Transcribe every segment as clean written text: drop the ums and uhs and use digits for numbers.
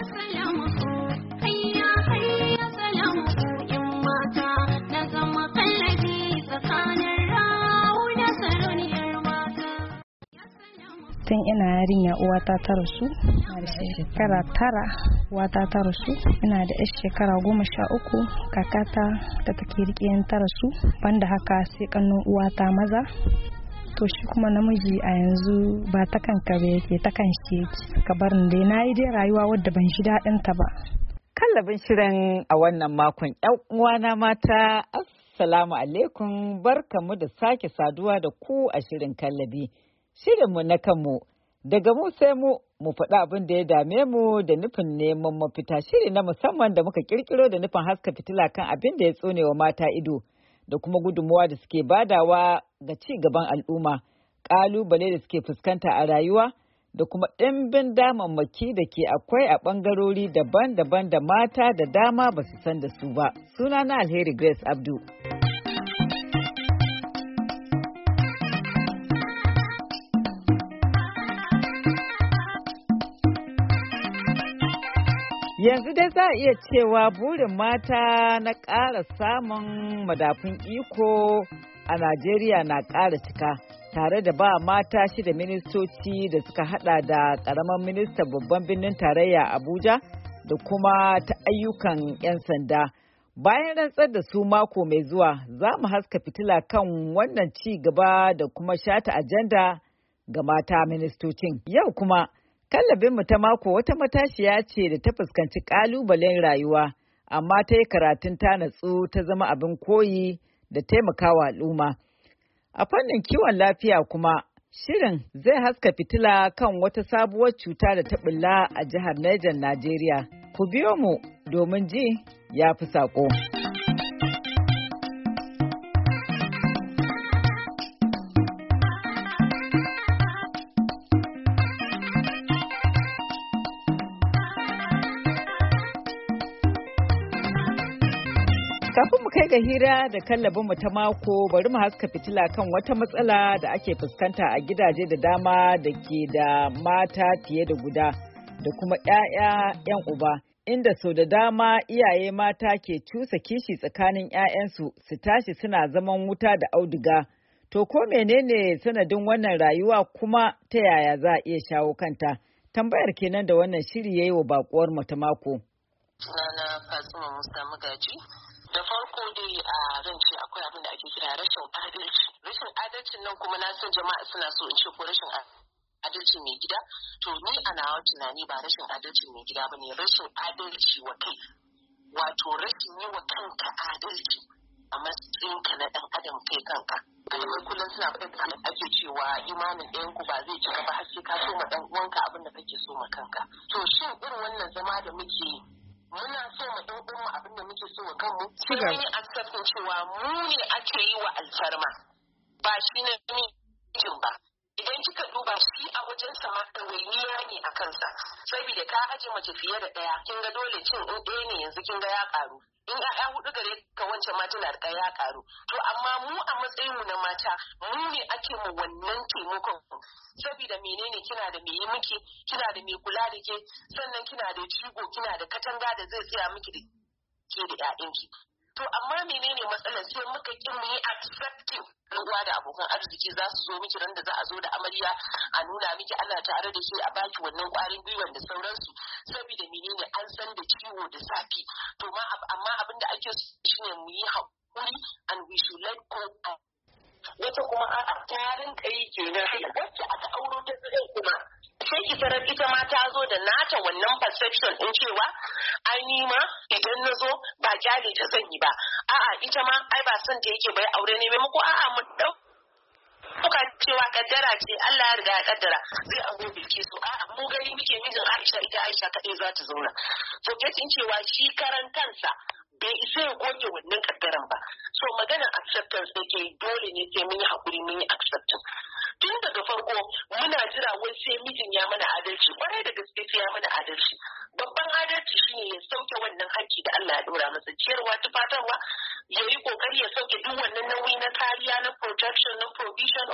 Tun ina yarinya uwata ta rasu, ina da shekara 9 uwata ta rasu, ina da shekara 13 kakata da take rike ta rasu, banda haka sai kannun uwata maza. To shi kuma namiji a yanzu ba ta kanka ba yake, ta kan shi yake. Ka bar ni dai, nayi dai rayuwa wadda ban shi daɗin ta ba. Kallabin shirin a wannan makon, ƴan uwana mata, assalamu alaikum, barkamu da sake saduwa da ku a shirin kallabi. Shirinmu na kanmu, daga mu sai mu faɗi abin da ya dame mu da nufin neman mafita. Shiri na musamman da muka kirkiro da nufin haska fitila kan abin da ya tsone wa mata ido da kuma gudunmuwa da suke badawa ga ci gaban al'umma, ƙalubale da suke fuskanta a rayuwa da kuma ɗimbin damammaki da ke akwai a ɓangarori daban-daban da mata da dama ba su san da su ba. Sunana Alheri Grace Abdu. Yanzu dai za a iya cewa burin mata na ƙara samun madafun iko a Najeriya na ƙara cika, tare da ba mata 6 ministoci da suka hada da ƙaramin ministan babban birnin tarayya Abuja da kuma ta ayyukan 'yan sanda. Bayan rantsar da su mako mai zuwa, za mu haska fitila kan wannan ci gaba da kuma shata ajanda ga mata ministocin. Yau kuma kallabinmu ta mako wata matashiya ce da ta fuskanci ƙalubalen rayuwa, amma ta yi karatun ta natsu ta zama abin koyi da taimakawa al'umma. A fannin kiwon lafiya kuma, shirin zai haska fitila kan wata sabuwar cuta da ta ɓulla a jihar Niger, Najeriya. Ku biyo mu domin ji ya fi saƙo. Kafin mu kai ga hira da kallabinmu ta mako, bari mu haska fitila kan wata matsala da ake fuskanta a gidaje da dama da ke da mata fiye da guda da kuma 'yan uba, inda sau da dama iyaye mata ke cusa kishi tsakanin 'ya'yansu su tashi suna zaman wuta da auduga. To ko menene sanadin wannan rayuwa, kuma ta yaya za a iya shawo kanta? Tambayar kenan da wannan shiri yayi wa bakuwar mu ta mako. Sunana Fatima Musa Magaji. Da farko dai a zan ce akwai abin da ake kira rashin adalci. Rashin adalcin nan kuma na san jama'a suna so in ce ko rashin adalci mai gida. To ni a nawa tunani ba rashin adalci mai gida ba ne, rashin adalci wa kai. Wato rashin yi wa kanka adalci a matsayinka na ɗan adam kai kanka. Alamai kullum suna faɗin ake cewa imanin ɗayan ku ba zai cika ba har sai ka so ma ɗan uwanka abin da kake so ma kanka. To shin irin wannan zama da muke muna so mu ɗan uwanmu abin da muke so wa kanmu, sai mun yi acceptin cewa mu ne ake yi wa alfarma, ba shi na mijin ba. Idan kika duba shi a wajen sama ɗawainiya ne a kansa, saboda ka aje mace fiye da ɗaya, kin ga dole cin in ɗaya ne yanzu kin ga ya ƙaru. In ƴaƴa 4 gare ka wancan ma tana da ya ƙaru. To amma mu a matsayinmu na mata, mu ne ake mu wannan taimakon. Saboda menene, kina da meye miki, kina da mai kula da ke, sannan kina da jigo, kina da katanga da zai tsaya miki da ke da ƴaƴanki. To amma menene matsalar, sai muka ki mu yi accepting uwa da abokan arziki za su zo miki ran da za a zo da amarya a nuna miki ana tare da ke, a baki wannan ƙwarin gwiwan da sauransu. Saboda menene, an san da ciwo da zafi. To amma abin da ake so shine mu yi haƙuri and we should let go. Wata kuma a'a tarin kai kenan, wacce aka auro ta tsaye kuma sai ki tarar ita ma ta zo da nata wannan perception din cewa ai ni ma idan na zo ba kyale ta sanyi ba, a'a ita ma ai ba son ta yake bai aure ne, maimako a'a mu kuka cewa kaddara ce, Allah ya riga ya kaddara zai aure bilki su, a'a mu gani muke mijin Aisha, ita Aisha kadai za ta zauna. Forgetting cewa shi karan kansa bai isa ya goge wannan kaddaran ba. So maganar acceptance da ke dole ne sai mun yi hakuri mun yi acceptance. Tun daga farko muna jira wai sai mijin ya mana adalci, kwarai da gaske sai ya mana adalci. Babban adalci shine ya sauke wannan hakki da Allah ya dora masa, ciyarwa, tufatarwa, ya yi kokari ya sauke duk wannan nauyi na kariya, na protection, na provision of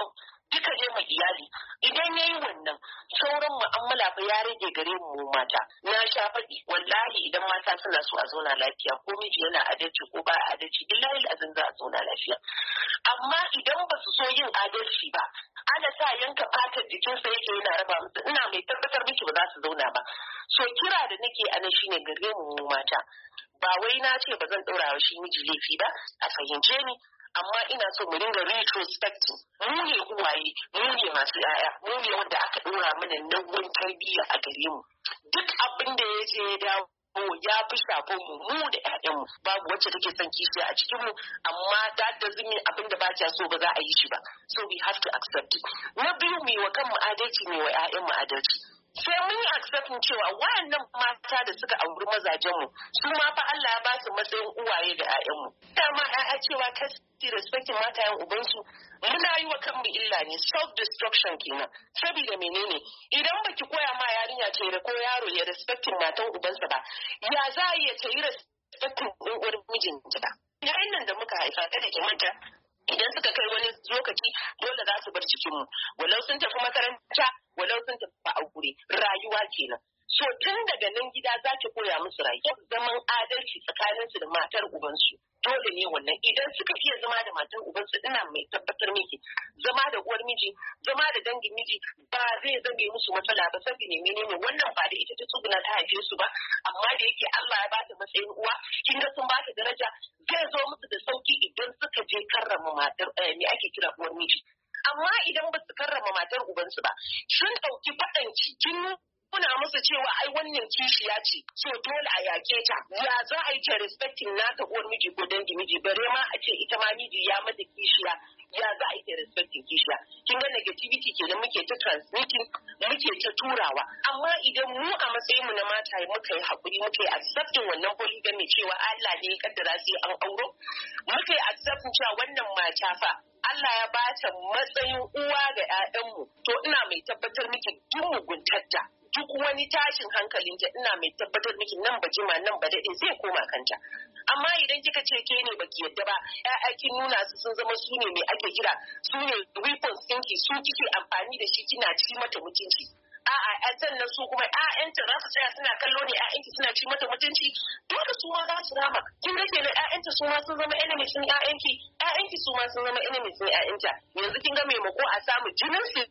duka ne mai iyali. Idan yayi wannan sauran mu'amala fa ya rage gare mu mata. Na sha faɗi wallahi idan mata suna so a zauna lafiya ko miji yana adalci ko ba adalci billahi azin za a zauna lafiya. Amma idan ba su so yin adalci ba ana sa yanka fatar jikinsa yake yana raba musu, ina mai tabbatar miki ba za su zauna ba. So kira da nake a nan shine gare mu mata, ba wai na ce ba zan ɗaura wa shi miji laifi ba, a fahimce ni, amma ina so mu dinga retrospecting. Mu ne uwaye, mu ne masu yaya, mu ne wanda aka ɗora mana nauyin tarbiyya a gare mu. Duk abin da ya je ya dawo ya fi shafon mu da ƴaƴanmu. Babu wacce take son kishiya a cikin mu, amma da zumi abin da ba ta so ba za a yi shi ba. So we have to accept it. Na biyu mu yi wa kanmu adalci, mu yi wa ƴaƴanmu adalci. Sai mun yi accepting cewa wayannan mata da suka auri mazajenmu su ma fa Allah ya ba su matsayin uwaye da ƴaƴanmu. Dama ƴaƴa cewa kasi respecting matayen ubansu muna yi wa kanmu illa ne, self destruction kenan. Saboda menene idan baki koya ma yarinya ce ko yaro ya respecting matan ubansa ba, ya za a iya ta yi respecting ɗin uwar mijinta ba. Yayin nan da muka haifa kada ki manta idan suka kai wani lokaci dole za su bar jikinmu, walau sun tafi makaranta walau sun tafi aure, rayuwa kenan. So tun daga nan gida za ki koya musu rayuwa, zaman adalci tsakaninsu da matar ubansu. Dole ne wannan idan suka iya zama da matar ubansu, ina mai tabbatar miki zama da uwar miji, zama da dangin miji ba zai zame musu matsala ba. Saboda menene wannan ba da ita ta tsuguna ta haife su ba, amma da yake Allah ya bata matsayin uwa, kin ga sun bata daraja, zai zo musu da sauki idan suka je karrama matar me ake kira uwar miji. Amma idan ba su karrama matar ubansu ba, sun ɗauki faɗanci kin kuna musu cewa ai wannan kishiya ce, so dole a yake ta. Ya za a yi ta respecting nata uwar miji ko dangin miji, bare ma a ce ita ma miji ya mata kishiya, ya za a yi ta respecting kishiya. Kin ga negativity kenan muke ta transmitting, muke ta turawa. Amma idan mu a matsayin mu na mata muka yi hakuri, muka yi accepting wannan polygamy cewa Allah ne ya kaddara sai an auro, muka yi accepting cewa wannan mata fa Allah ya bata matsayin uwa ga 'ya'yanmu, to ina mai tabbatar miki duk muguntarta, duk wani tashin hankalinta ina mai tabbatar miki nan ba jima nan ba daɗe zai koma kanta. Amma idan kika ce ke ne baki yadda ba, kin nuna su sun zama su ne mai ake kira su ne weapons ɗinki, su kike amfani da shi kina ci mata mutunci. A'a sannan su kuma ƴaƴanta za su tsaya suna kallo ne ƴaƴanki suna ci mata mutunci, dole su ma za su rama. Kin ga kenan ƴaƴanta su ma sun zama enemy sun ƴaƴanki, ƴaƴanki su ma sun zama enemy sun ƴaƴanta. Yanzu kin ga maimako a samu jinin su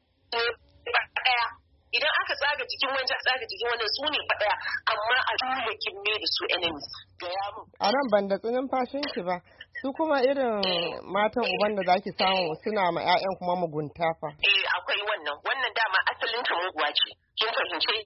ba ɗaya. Idan aka tsaga jikin wancan tsaga jikin wannan su ne fa ɗaya, amma a dole kin me da su enemies. Gaya mu. A nan ban da tsinin fashinki ba. Su kuma irin matan uban da zaki samu suna ma 'ya'yan kuma mugunta fa. Akwai wannan dama asalin ta muguwa ce. Kin fahimce?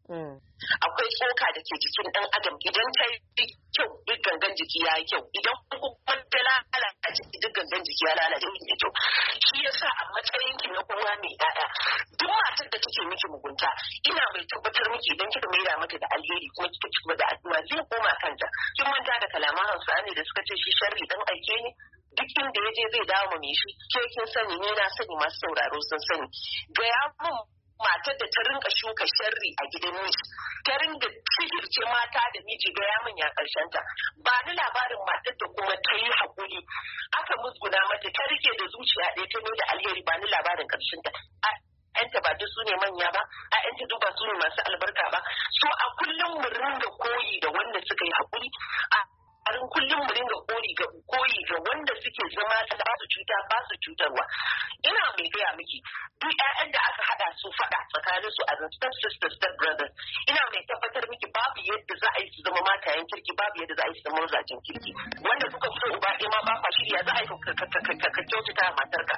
Akwai tsoka da ke jikin ɗan adam idan ta yi kyau duk gangan jiki ya yi kyau, idan kuma ta lalace duk gangan jiki ya lalace da kyau. Shi yasa a matsayin ki na kowa mai ƴaƴa duk matar da take miki mugunta ina mai tabbatar miki idan kika maida mata da alheri kuma kika ci da addu'a zai koma kanta. Kin manta da kalaman Hausa ne da suka ce shi sharri dan aike ne, duk inda ya je zai dawo mai shi. Ke kin sani ni na sani masu sauraro sun sani. Gaya mun matar da ta rinka shuka sharri a gidan miji, ta rinka sihirce mata da miji, gaya min ya karshen ta. Ba ni labarin matar da kuma ta yi haƙuri aka musguna mata ta rike da zuciya ɗaya ta mai da alheri, ba ni labarin karshen ta. ‘Ya'yanta ba duk su ne manya ba, ‘ya'yanta duk ba su ne masu albarka ba. So a kullum mu ringa koyi da wanda suka yi haƙuri, a kullum mu ringa koyi ga wanda suke zama ba su cuta ba su cutarwa. Ina mai gaya miki duk ƴaƴan da aka haɗa su faɗa tsakanin su a step sisters step brothers, ina mai tabbatar miki babu yadda za a yi su zama matayen kirki, babu yadda za a yi su zama mazajen kirki. Wanda kuka fito uba ɗaya ma ba kwa shirya za a yi ka kyautata matarka.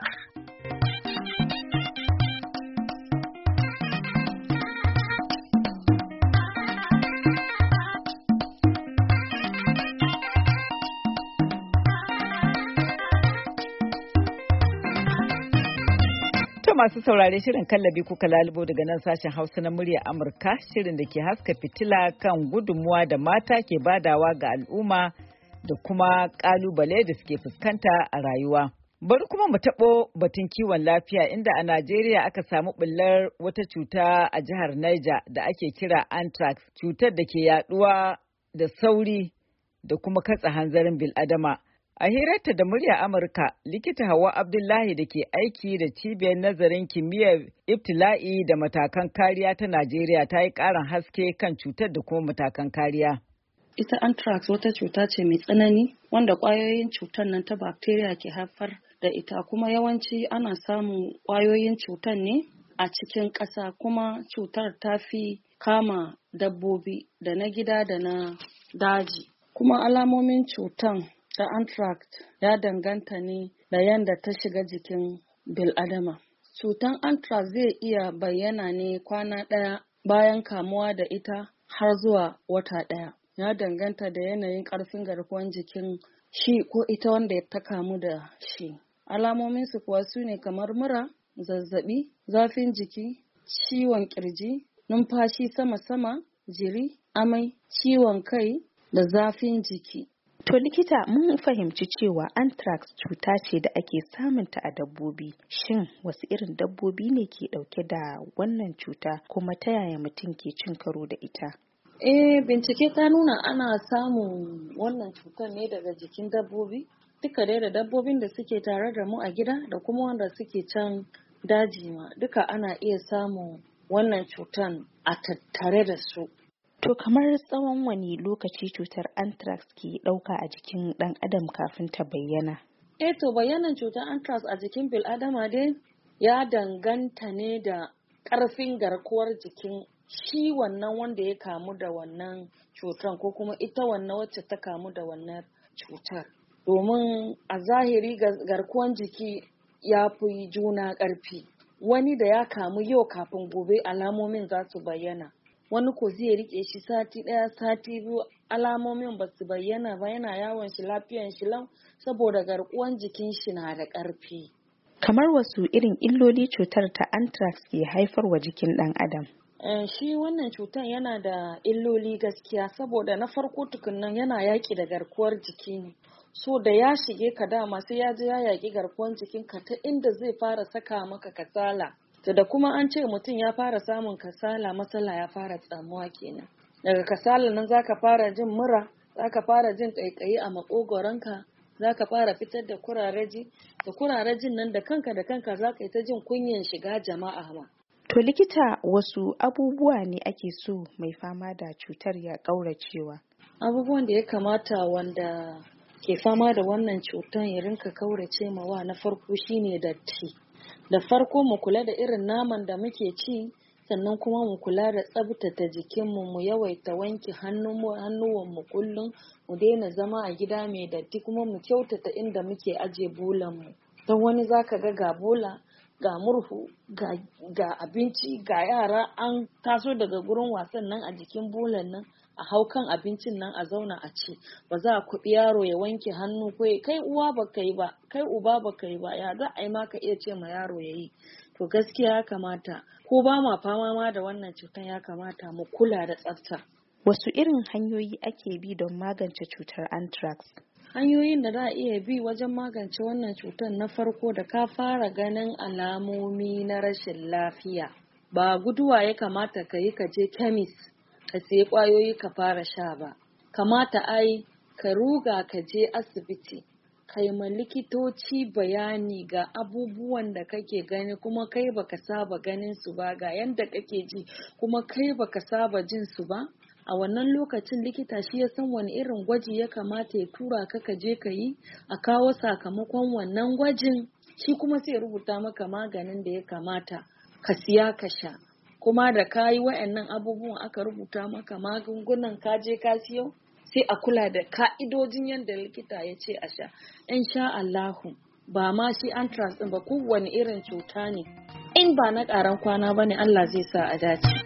Masu saurare shirin kallabi kuka lalubo daga nan sashen Hausa na murya Amurka, shirin da ke haska fitila kan gudunmuwa da mata ke badawa ga al'umma da kuma kalubale da suke fuskanta a rayuwa. Bari kuma mu taɓo batun kiwon lafiya inda a Najeriya aka samu ɓullar wata cuta a jihar Niger da ake kira anthrax, cutar da ke yaduwa da sauri da kuma katse hanzarin bil'adama. A hirarta da murya Amurka, likita Hauwa Abdullahi da ke aiki da cibiyar nazarin kimiyyar ibtila'i da matakan kariya ta Najeriya ta yi ƙarin haske kan cutar da kuma matakan kariya. Ita anthrax wata cuta ce mai tsanani wanda ƙwayoyin cutar nan ta bacteria ke haifar da ita, kuma yawanci ana samun ƙwayoyin cutar ne a cikin ƙasa, kuma cutar ta fi kama dabbobi da na gida da na daji. Kuma alamomin cutar ta anthrax ya danganta ne da yadda ta shiga jikin bil'adama. Cutar anthrax zai iya bayyana ne kwana ɗaya bayan kamuwa da ita har zuwa wata ɗaya. Ya danganta da yanayin ƙarfin garkuwar jikin shi ko ita wanda ta kamu da shi. Alamominsu kuwa su ne kamar mura, zazzaɓi, zafin jiki, ciwon ƙirji, numfashi sama-sama, jiri, amai, ciwon kai da zafin jiki. To likita, mun fahimci cewa anthrax cuta ce da ake samunta a dabbobi. Shin wasu irin dabbobi ne ke dauke da wannan cuta, kuma ta yaya mutum ke cin karo da ita? Bincike ta nuna ana samun wannan cutar ne daga jikin dabbobi. Duka dai da dabbobin da suke tare da mu a gida da kuma wanda suke can daji ma, duka ana iya samun wannan cutar a tattare da su. To kamar tsawon wani lokaci cutar anthrax ke ɗauka a jikin ɗan adam kafin ta bayyana? To bayyanan cutar anthrax a jikin bil'adama dai ya danganta ne da ƙarfin garkuwar jikin shi wannan wanda ya kamu da wannan cutar, ko kuma ita wannan wacce ta kamu da wannan cutar. Domin a zahiri garkuwar jiki ya fi juna ƙarfi. Wani da ya kamu yau kafin gobe alamomin za su bayyana. Wani ko zai rike shi sati ɗaya, sati biyu, alamomin ba su bayyana ba, yana yawon shi lafiyan shi lau saboda garkuwan jikin shi na da ƙarfi. Kamar wasu irin illoli cutar ta anthrax ke haifarwa jikin ɗan adam? Shi wannan cutar yana da illoli gaskiya, saboda na farko tukunnan yana yaƙi da garkuwar jiki ne. So da ya shige ka dama sai ya je ya yaƙi garkuwar jikinka ta inda zai fara saka maka kasala. To da kuma an ce mutum ya fara samun kasala, matsala ya fara tsamuwa kenan. Daga kasala nan zaka fara jin mura, zaka fara jin ƙaiƙayi a maƙogoronka, zaka fara fitar da kuraraji, da kurarajin nan da kanka zaka yi ta jin kunyan shiga jama'a ma. To likita, wasu abubuwa ne ake so mai fama da cutar ya ƙauracewa? Abubuwan da ya kamata wanda ke fama da wannan cutar ya rinka ƙaurace mawa, na farko shine datti. Da farko mu kula da irin naman da muke ci, sannan kuma mu kula da tsabtace jikinmu, mu yawaita wanke hannuwanmu kullum, mu daina zama a gida mai datti, kuma mu kyautata inda muke aje bulanmu. Don wani zaka ga bola, ga murhu, ga abinci, ga yara an taso daga gurin wasan nan a jikin bulan nan, a hau kan abincin nan a zauna a ci. Ba za a kuɓi yaro ya wanke hannu, ko kai uwa baka yi ba, kai uba baka yi ba, ya za a yi ma ka iya ce ma yaro ya yi. To gaskiya ya kamata, ko ba ma fama ma da wannan cutar, ya kamata mu kula da tsafta. Wasu irin hanyoyi ake bi don magance cutar anthrax? Hanyoyin da za a iya bi wajen magance wannan cutar, na farko da ka fara ganin alamomi na rashin lafiya, ba guduwa ya kamata ka yi ka je kemis ka sayi ƙwayoyi ka fara sha ba. Kamata ai ka ruga ka je asibiti, ka yi ma likitoci bayani ga abubuwan da kake gani, kuma kai baka saba ganin su ba, ga yanda kake ji kuma kai baka saba jin su ba. A wannan lokacin likita shi ya san wani irin gwaji ya kamata ya tura ka je ka yi, a kawo sakamakon wannan gwajin, shi kuma sai rubuta maka maganin da ya kamata ka siya ka sha. Kuma da ka yi wa'annan abubuwan aka rubuta maka magungunan, ka je ka siyo, sai a kula da ka'idojin yadda likita ya ce a sha. Insha Allahu, ba ma shi anthrax ɗin ba, kowane irin cuta ne, in ba na ƙaran kwana ba ne, Allah zai sa a dace.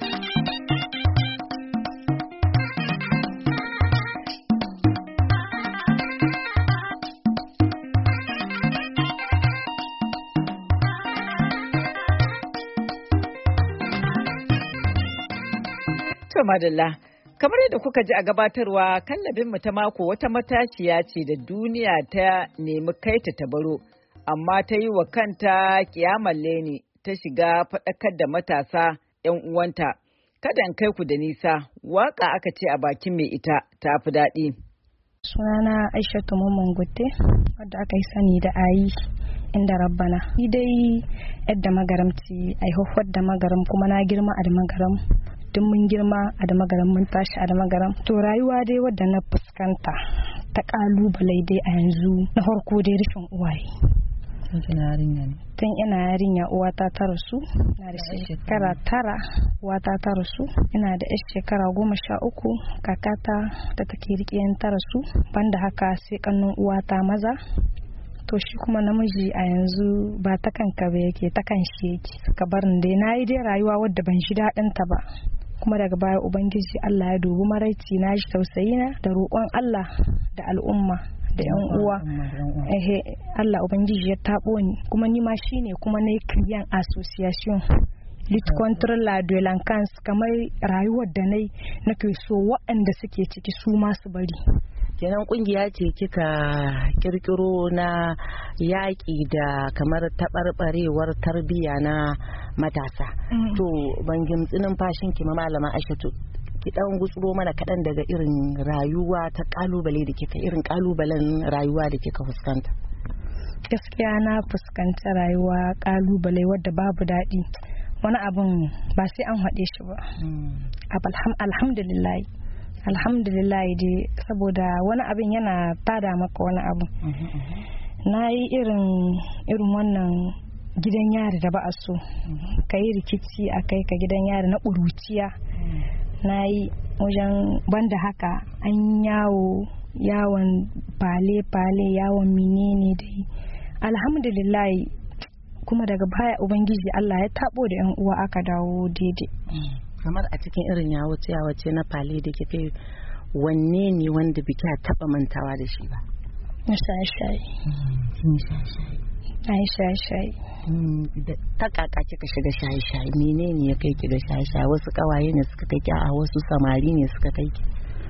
Madalla, kamar yadda kuka ji a gabatarwa, kallabinmu ta mako wata matashiya ce da duniya ta nemi kaita ta baro, amma ta yi wa kanta kiyamar leni ta shiga faɗakar da matasa 'yan uwanta. Kada in kai ku da nisa, waka aka ce a bakin mai ita ta fi daɗi. Sunana Aishatu Mamman Gutte wadda aka yi sani da Ayi inda Rabbana. Ni dai yadda magaramci aihuwar da magaram kuma na girma a da magaram. Duk mun girma a da magaram mun tashi a da magaram. To rayuwa dai wadda na fuskanta ta kalubale dai a yanzu na farko dai rashin uwaye. Tun ina yarinya uwata ta rasu, na da shekara 9 uwata ta rasu, ina da shekara 13 kakata da take riƙe ta rasu, banda haka sai kannun uwata maza. To shi kuma namiji a yanzu ba ta kanka ba yake, ta kan shi yake. Ka bar ni dai nayi dai rayuwa wadda ban shi daɗin ta ba. Kuma daga baya ubangiji Allah ya dubi maraici na shi tausayina da roƙon Allah da al'umma da yan uwa. Allah ubangiji ya tabo ni kuma ni ma shine kuma nayi kiyan association Lit contre la delinquance, kamar rayuwar da nake so waɗanda suke ciki su ma su bari. Kenan kungiya ce kika kirkiro na yaƙi da kamar taɓarɓarewar tarbiyya na matasa. To ban gimtsi numfashin ki malama Aishatu, ki dan gutsuro mana kaɗan daga irin rayuwa ta kalubale da kika, irin kalubalen rayuwa da kika fuskanta. Gaskiya na fuskanci rayuwa kalubale wadda babu daɗi, wani abun ba sai an haɗe shi ba. Alhamdulillah dai, saboda wani abin yana tada maka wani abu. Na yi irin wannan gidan yari da ba a so, ka yi rikici a kai ka gidan yari na ƙuruciya. Na yi wajen banda haka an yawon fale-fale, yawon menene dai. Alhamdulillah kuma daga baya ubangiji Allah ya tabo da yan uwa aka dawo daidai. Kamar a cikin irin yawace na fale da kike, wanne ne wanda biki taba mantawa da shi ba? Na shaye-shaye. Ta kaka kika shiga shaye-shaye, menene ya kai ki ga shaye-shaye? Wasu kawaye ne suka kai ki, a wasu samari ne suka kai ki?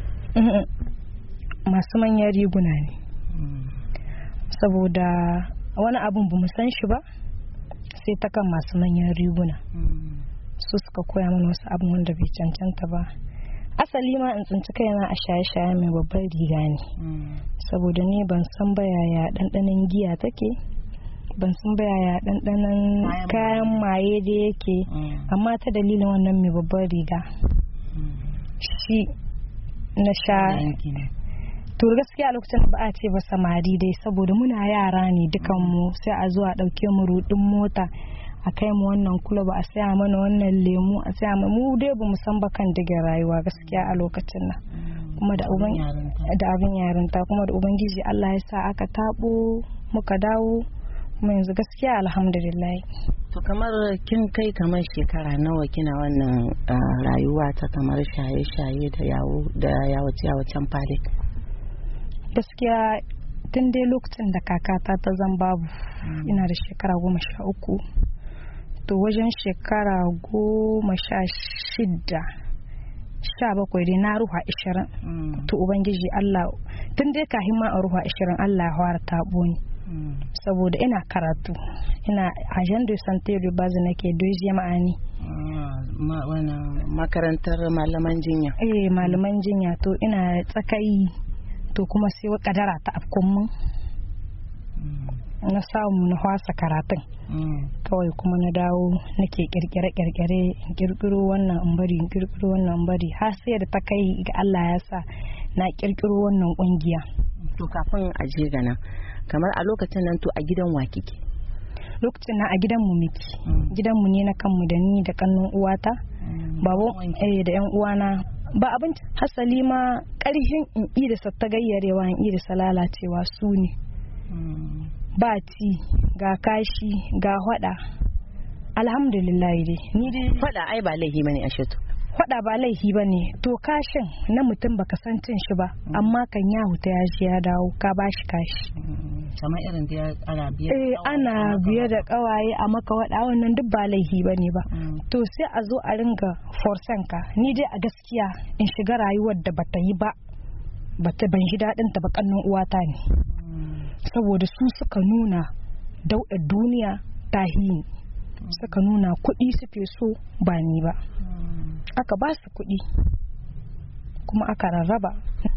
Masu manyan riguna ne. Saboda wani abun bamu san shi ba sai ta kan masu manyan riguna. Su suka koya mana wasu abun wanda bai cancanta ba. Asali ma in tsinci kaina a shaye-shaye mai babbar riga ne. Saboda ni ban san ba yaya ɗanɗanon giya take, ban san ba yaya ɗanɗanon kayan maye da yake, amma ta dalilin wannan mai babbar riga shi na sha. To gaskiya lokacin ba a ce ba samari dai, saboda muna yara ne dukanmu, sai a zo a ɗauke mu rudin mota a kai mu wannan kula, ba a saya mana wannan lemu, a saya mu dai ba mu san ba kan digin rayuwa gaskiya a lokacin nan. Kuma da abin yarinta, kuma da ubangiji Allah ya sa aka tabo muka dawo, kuma yanzu gaskiya alhamdulillah. To kamar kin kai kamar shekara nawa kina wannan rayuwa ta kamar shaye-shaye da yawacen fale? Gaskiya tun dai lokacin da kakata ta zan babu, ina da shekara 13. To wajen shekara 16, 17 dai na ruha 20. To ubangiji Allah tun dai kahin ma a ruha 20 Allah ya fara tabo ni. Saboda ina karatu, ina agent de santé de base nake deuxième année. Makarantar malaman jinya. Malaman jinya. To ina tsakai, to kuma sai wa kadara ta afkon mun, na samu na hwasa karatun. Kawai kuma na dawo nake kirkire wannan in bari har sai da ta kai ga Allah ya sa na kirkiro wannan kungiya. To kafin a je ga nan, kamar a lokacin nan to a gidan wa kike? Lokacin nan a gidanmu miki. Gidanmu ne na kanmu da ni da kannun uwata, babu da yan uwana. Ba abinci, hasali ma ƙarhin in irisa ta gayyarewa, in irisa lalacewa su ne. Ba ci, ga kashi, ga hwada. Alhamdulillah dai. Ni dai hwada ai ba laifi bane Aishatu. Hwada ba laifi bane. To kashin na mutum baka san cin shi ba, amma kan ya huta ya ji ya dawo ka bashi kashi. Kamar irin da ana biye. Ana biye da kawaye a maka wada, wannan duk ba laifi bane ba. To sai a zo a ringa forcen ka. Ni dai a gaskiya in shiga rayuwar da bata yi ba, ban ji daɗin ta ba, kannun uwata ne. Saboda su suka nuna dauɗa duniya tahini, suka nuna kuɗi suke so ba ni ba. Aka ba su kuɗi kuma aka rarraba.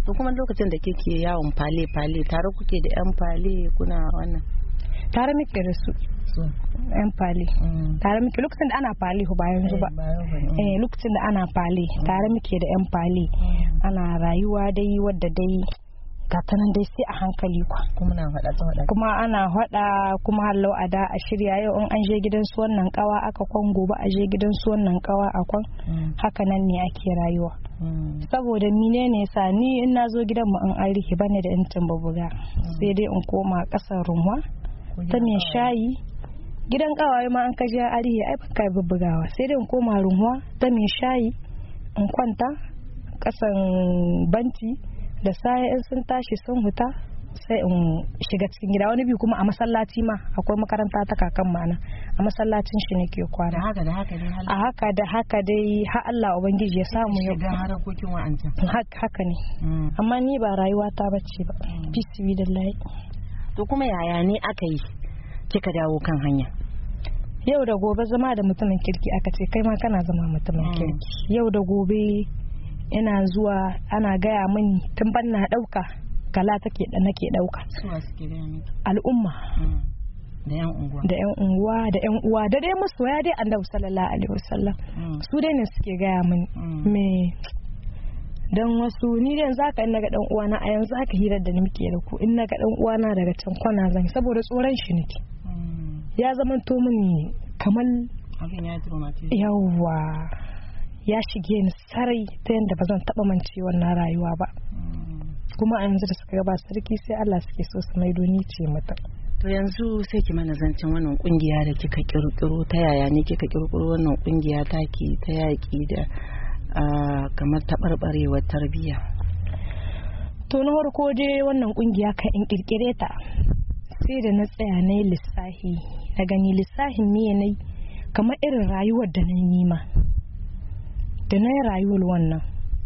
to kuma lokacin da kike yawon fale tare kuke da yan fale kuna wannan? Tare muke da su yan fale tare muke lokacin da ana fale ba yanzu ba. Lokacin da ana fale tare muke da yan fale ana rayuwa dai wadda dai ga ta nan dai sai a hankali kuma ana hada kuma hallau a da a shirya yau in an je gidan su wannan kawa aka kwan gobe a je gidan su wannan kawa a kwan haka nan ne ake rayuwa. Saboda menene yasa ni in nazo gidan mu in an rihe bane da intin babuga sai dai in koma kasar runwa ta mai shayi gidan kawaye ma an kaje a rihe ai baka babugawa sai dai in koma runwa ta mai shayi in kwanta kasan banci da sai in sun tashi sun huta sai in shiga cikin gida wani bi kuma a masallaci ma akwai makaranta ta kakan mana a masallacin shi nake kwana a haka dai har Allah ubangiji ya samu yau ga harakokin wa'ancan haka ne amma ni ba rayuwa ta bace ba bismillah. To kuma yaya ne aka yi kika dawo kan hanya? Yau da gobe zama da mutumin kirki aka ce kai ma kana zama mutumin kirki. Yau da gobe ina zuwa ana gaya mini tun ban na dauka kala nake dauka al'umma da yan unguwa da yan uwa da dai masoya dai Annabi sallallahu alaihi wasallam su dai ne suke gaya mini me dan wasu ni dai zaka in naga dan uwa na a yanzu haka hirar da muke da ku in naga dan uwa na daga can kwana zan saboda tsoron shi nake ya zamanto mini kaman abin ya traumatize yawa ya shige ni sarai ta yadda ba zan taɓa mance wannan rayuwa ba kuma a yanzu da suka gaba sarki sai Allah suke so su maido ni ce mata. To yanzu sai ki mana zancen wannan kungiya da kika kirkiro ta yaya ne kika kirkiro wannan kungiya taki ta yaki da kamar taɓarɓarewar tarbiyya? To na farko dai wannan kungiya kan in kirkire ta sai da na tsaya na yi lissahi na gani lissahin me ne kamar irin rayuwar da na yi ma da na yi rayuwar wannan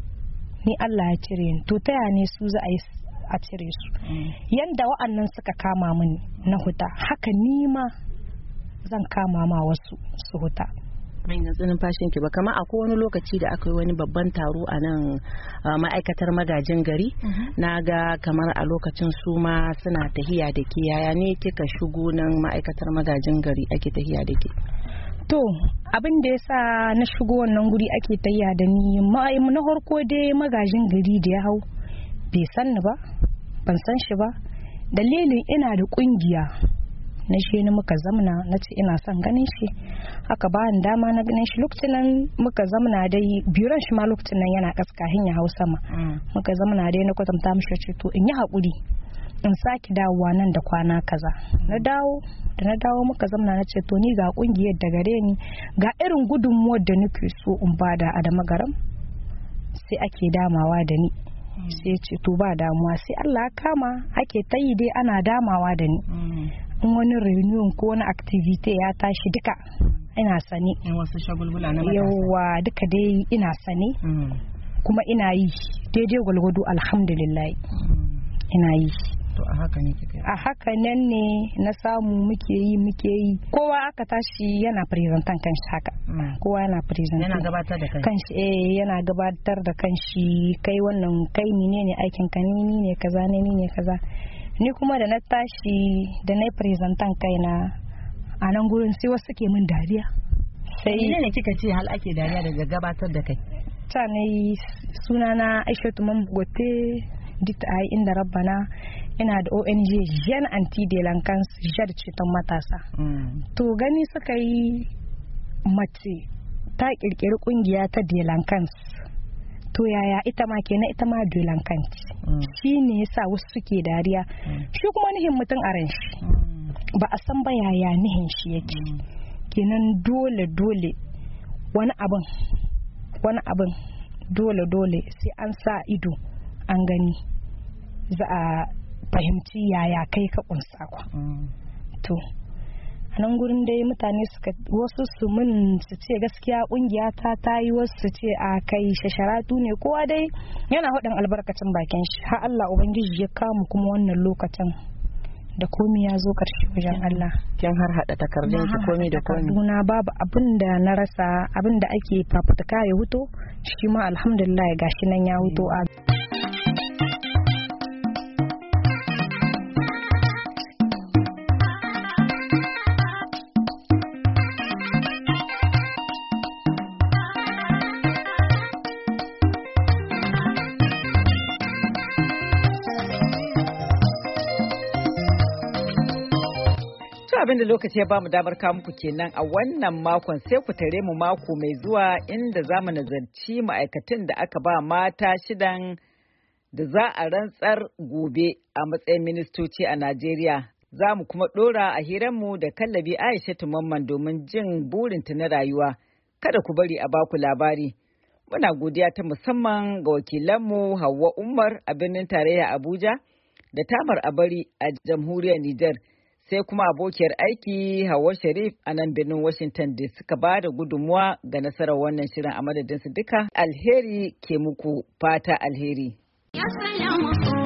ni Allah ya cire ni to ta ne su za a yi a cire su yanda wa'annan suka kama mini na huta haka ni ma zan kama ma wasu su huta. Mai tsinin fashin ki ba kamar akwai wani lokaci da aka yi wani babban taro a nan ma'aikatar magajin gari na ga kamar a lokacin su ma suna tahiya da ke yaya ne kika shigo nan ma'aikatar magajin gari ake tahiya da ke? To abin da yasa na shigo wannan guri ake tayya da ni na farko dai magajin gari da ya hau bai san ni ba ban san shi ba dalilin ina da kungiya na shi ne muka zamna na ce ina son ganin shi haka ba ni dama na ganin shi lokacin nan muka zamna dai biron shi ma lokacin nan yana kaskahin ya hau sama muka zamna dai na kwatanta mishi ce to in yi haƙuri in saki dawowa nan da kwana kaza na dawo muka zamna na ce to ni ga kungiyar da gare ni ga irin gudunmuwar da nake so in bada a da magaram sai ake damawa da ni sai ce to ba damuwa sai Allah kama ake tayi dai ana damawa da ni in wani reunion ko wani activity ya tashi duka ina sani wasu shagulgula na matasa yawa duka dai ina sani kuma ina yi daidai gwalgwado alhamdulillah ina yi. To a haka ne kika? A haka nan ne na samu muke yi kowa aka tashi yana presentan kanshi haka kowa yana presentan yana gabatar da kanshi yana gabatar da kanshi kai wannan kai ne aikin ka ni ne kaza ne kaza ni kuma da na tashi da na presentan kaina a nan gurin sai wasu ke min dariya sai ne kika ce hal ake dariya daga gabatar da kai? Ta ne sunana Aishatu Mambote dita ai inda rabbana ina da ONG Jeune Anti Delinquance jar ceton matasa. To gani suka yi mace ta kirkiri kungiya ta delinquance to yaya ita ma kenan ita ma delinquent shi ne yasa wasu suke dariya shi kuma nihin mutum a ran shi ba a san ba yaya nihin shi yake kenan dole wani abin dole sai an sa ido an gani za a fahimci yaya kai ka kunsa ku to a nan gurin dai mutane suka wasu su ce gaskiya kungiya ta yi wasu su ce a kai shasharatu ne kowa dai yana hudin albarkacin bakin shi har Allah ubangiji ya kamu kuma wannan lokacin da komai ya zo karshe wajen Allah kin har hada takardun ki komai da komai na babu abin da na rasa abin da ake fafutuka ya huto shi ma alhamdulillah gashi nan ya huto a abin da lokaci ya bamu damar kawo muku kenan a wannan makon, sai ku tare mu mako mai zuwa inda za mu nazarci ma'aikatan da aka ba mata shidan da za a rantsar gobe a matsayin ministoci a Najeriya. Za mu kuma ɗora a hiranmu da Kallabi Aishatu Mamman domin jin burinta na rayuwa. Kada ku bari a baku labari. Muna godiya ta musamman ga wakilanmu Hauwa Umar a birnin tarayya Abuja da Tamar Abari a jamhuriyar Nijar. Sai kuma abokiyar aiki Hauwa Sharif a nan birnin Washington da suka ba da gudunmuwa ga nasarar wannan shirin a madadinsu duka. Alheri ke muku fata alheri.